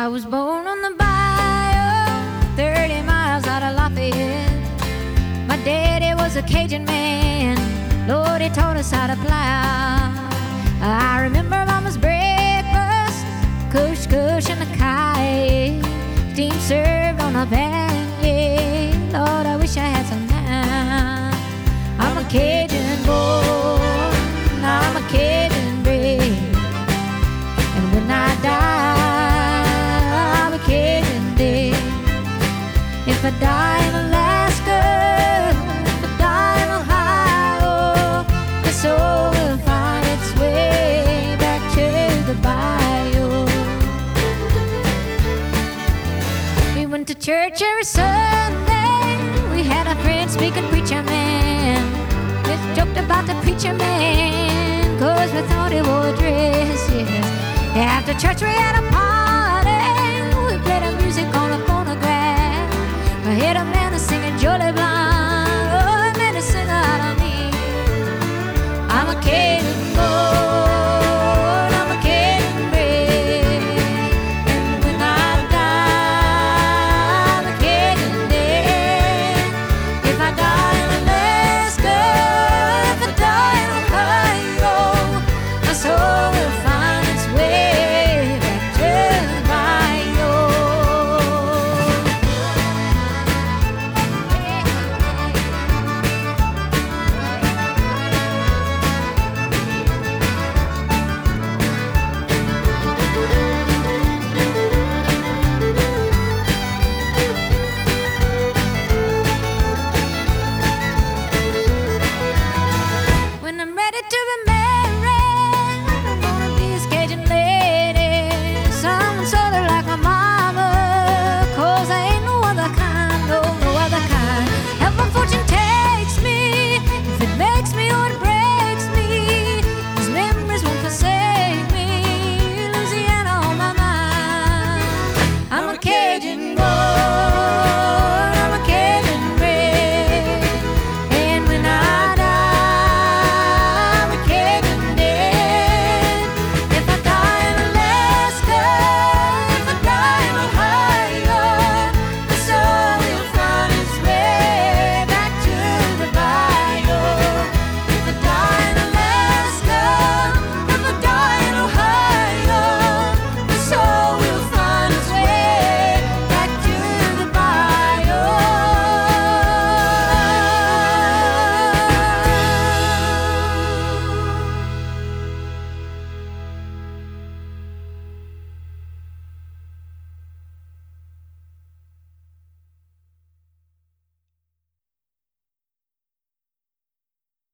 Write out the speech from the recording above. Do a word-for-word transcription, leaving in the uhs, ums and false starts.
was born on the bayou, thirty miles out of Lafayette. My daddy was a Cajun man, Lord, he taught us how to plow. I remember Mama's breakfast, kush kush and a kite, steam served on a pan, yeah. Lord, I wish I had some now. I'm a Cajun boy, I'm a Cajun bred, and when I die, I'm a Cajun dead. If I die in Alaska, if I die in Ohio, the soul will find its way back to the bayou. We went to church every Sunday. We had a friend speaking preacher man. Just joked about the preacher man, cause we thought he wore a dress, yes. After church we had a party.